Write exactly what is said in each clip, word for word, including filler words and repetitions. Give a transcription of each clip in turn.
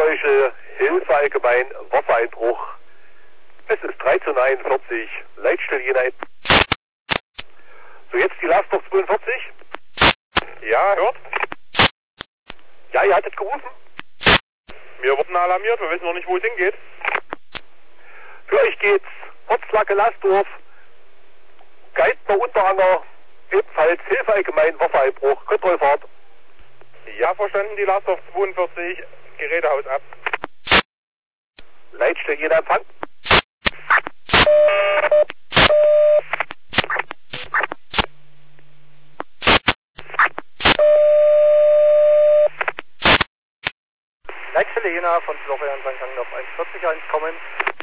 Geräusche, Hilfe allgemein, Wassereinbruch. Es ist dreizehn Uhr einundvierzig, Leitstelle Jena. So, jetzt die Lasthof zweiundvierzig. Ja, hört. Ja, ihr hattet gerufen. Wir wurden alarmiert, wir wissen noch nicht, wo es hingeht. Für euch geht's Ortslage Lastdorf, Geitner Unteranger, ebenfalls Hilfe allgemein, Wassereinbruch, Kontrollfahrt. Ja, verstanden, die Lasthof zweiundvierzig, Gerätehaus ab. Leitstelle Jena Empfang. Leitstelle Jena von Florian Sankt Gang auf eins vierzig eins kommen.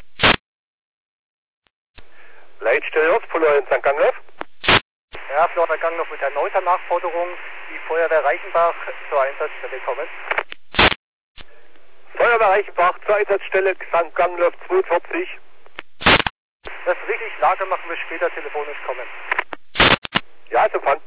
Leitstelle Ort, Florian Sankt Gang. Ja, Florian Gang noch mit erneuter Nachforderung. Die Feuerwehr Reichenbach zur Einsatzstelle kommen. Feuerwehr Reichenbach zur Einsatzstelle Sankt Gangloff zweiundvierzig. Das ist richtig, Lage machen wir später telefonisch kommen. Ja, ist Empfang.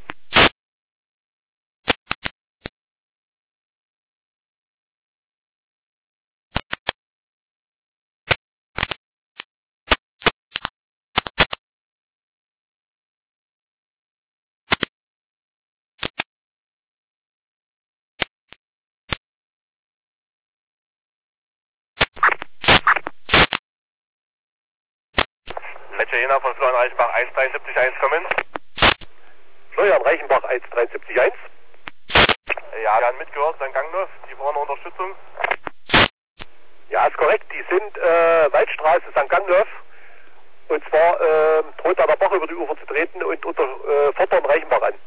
Leitstelle Jena von Florian Reichenbach eins drei sieben eins kommen. Florian Reichenbach eins drei sieben eins. Ja, wir haben mitgehört, Sankt Gangloff, die brauchen Unterstützung. Ja, ist korrekt, die sind äh, Waldstraße Sankt Gangloff. Und zwar äh, droht da der Bach über die Ufer zu treten und unter äh, Vordern Reichenbach an.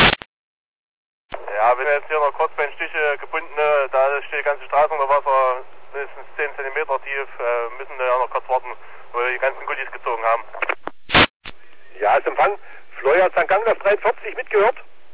Ja, wenn jetzt hier noch Kurzbeinstiche gebundene, da steht die ganze Straße unter Wasser, mindestens zehn Zentimeter tief, äh, müssen wir ja noch kurz warten, weil wir die ganzen Gullis gezogen haben. Ja, ist Empfang. Florian Sankt Gangloff dreiundvierzig mitgehört.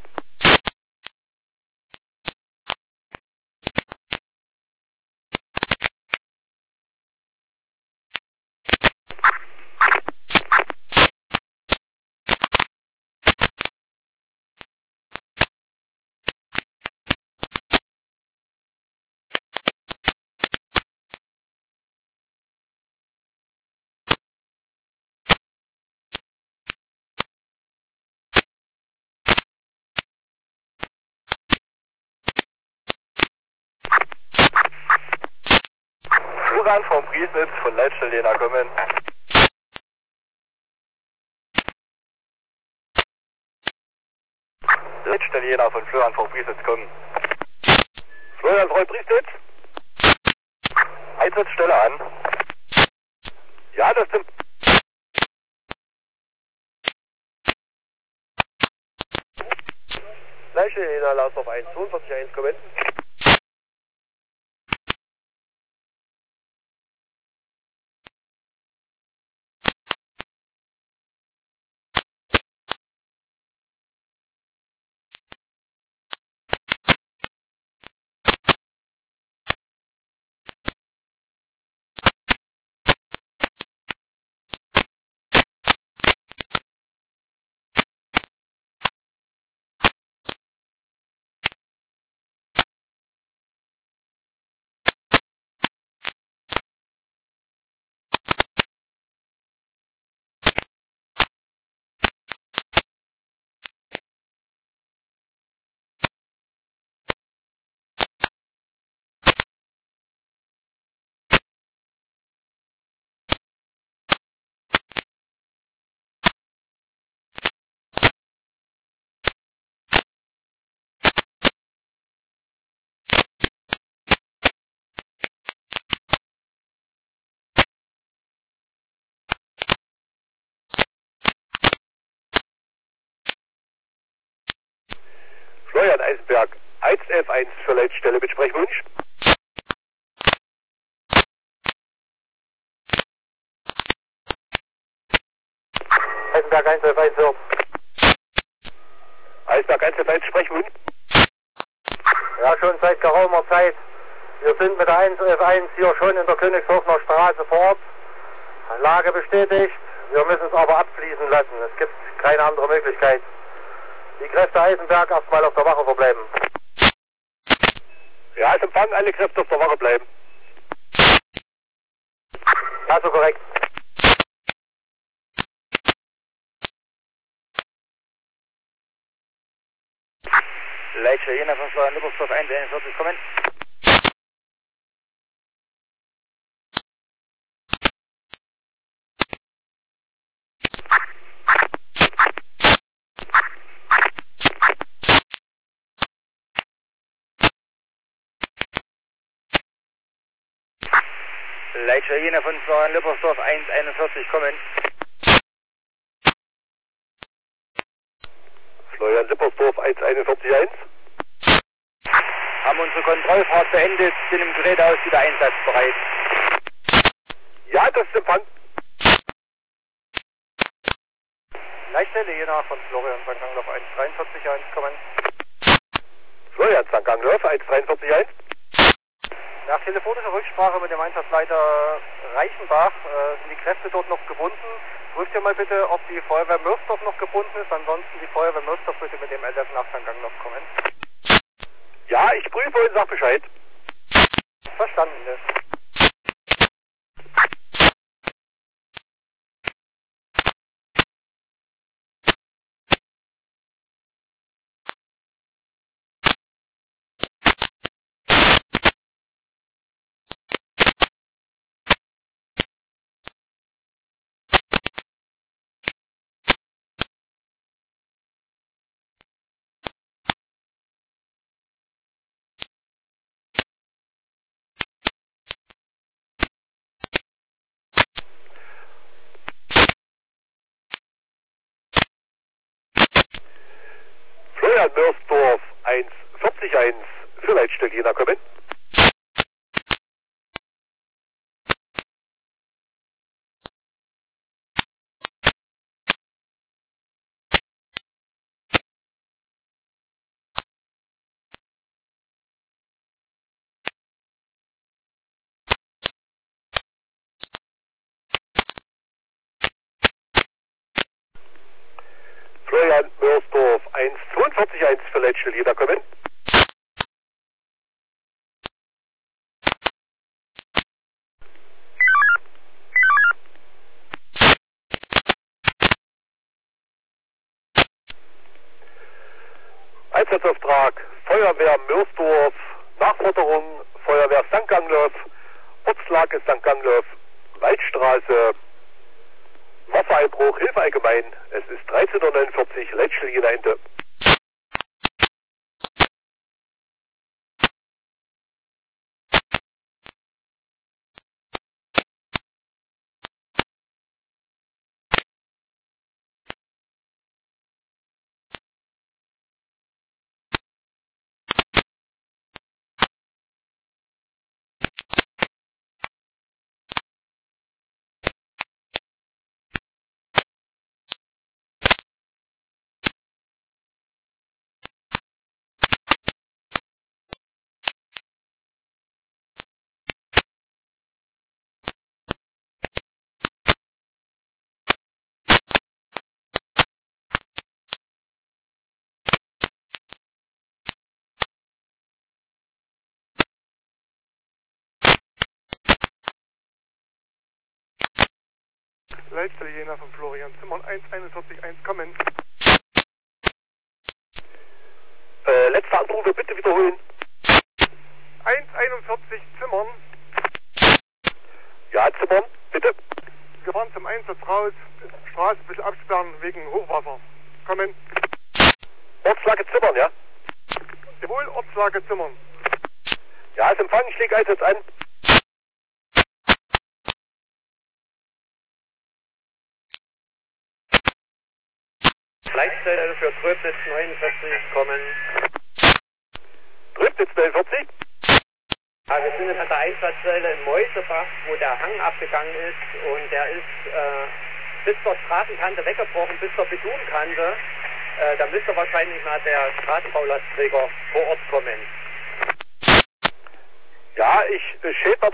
Florian vom Priesnitz von Leitstelle Jena kommen. Leitstelle Jena von Florian vom Priesnitz kommen. Florian von Priesnitz. Einsatzstelle an. Ja, das stimmt. Leitstelle Jena, Lasthof eins zweiundvierzig eins kommen. Florian Eisenberg, eins elf eins für Leitstelle mit Sprechwunsch. Eisenberg eins elf eins hört. Eisenberg eins elf eins Sprechwunsch. Ja, schon seit geraumer Zeit. Wir sind mit der eins elf eins hier schon in der Königshofener Straße vor Ort. Lage bestätigt. Wir müssen es aber abfließen lassen. Es gibt keine andere Möglichkeit. Die Kräfte Eisenberg erstmal auf der Wache verbleiben. Ja, ist Empfang, alle Kräfte auf der Wache bleiben. Ja, so korrekt. Leitcher Jena von Florian Lippersdorf eins einundvierzig, kommen. Leitcher Jena von Florian Lippersdorf eins einundvierzig, kommen. Florian Lippersdorf eins einundvierzig eins. Haben unsere Kontrollfahrt beendet, sind im Gerätehaus wieder einsatzbereit. Ja, das ist Empfang. Leitstelle Jena von Florian Sankt Gangloff eins dreiundvierzig eins, kommen. Florian Sankt Gangloff eins dreiundvierzig eins. Nach telefonischer Rücksprache mit dem Einsatzleiter Reichenbach äh, sind die Kräfte dort noch gebunden. Prüft ihr mal bitte, ob die Feuerwehr Mörsdorf noch gebunden ist. Ansonsten die Feuerwehr Mörsdorf bitte mit dem L F nach Sankt Gangloff kommen. Ja, ich prüfe und sag Bescheid. Verstanden ist. Florian Mörsdorf eins vierzig eins für Leitstelle Jena kommen. Florian Mörsdorf eins zweiundvierzig eins für Leitstelle Jena kommen. Einsatzauftrag Feuerwehr Mörsdorf, Nachforderung Feuerwehr Sankt Gangloff, Ortslage Sankt Gangloff, Waldstraße, Wassereinbruch, Hilfe allgemein. Es ist dreizehn Uhr neunundvierzig, Leitstelle Jena Ende. Leitstelle Jena von Florian Zimmern eins einundvierzig eins, kommen. Äh, letzter Anrufe bitte wiederholen. eins einundvierzig Zimmern. Ja, Zimmern, bitte. Wir fahren zum Einsatz raus, Straße ein bisschen absperren wegen Hochwasser. Kommen. Ortslage Zimmern, ja? Jawohl, Ortslage Zimmern. Ja, ist Empfang, ich lege Einsatz an. Leitstelle für Tröbnitz neunundvierzig, kommen. Tröbnitz neunundvierzig. Ja, wir sind an der Einsatzstelle in Mäusebach, wo der Hang abgegangen ist und der ist äh, bis zur Straßenkante weggebrochen, bis zur Bitumenkante. Äh, da müsste wahrscheinlich mal der Straßenbaulastträger vor Ort kommen. Ja, ich äh, schäle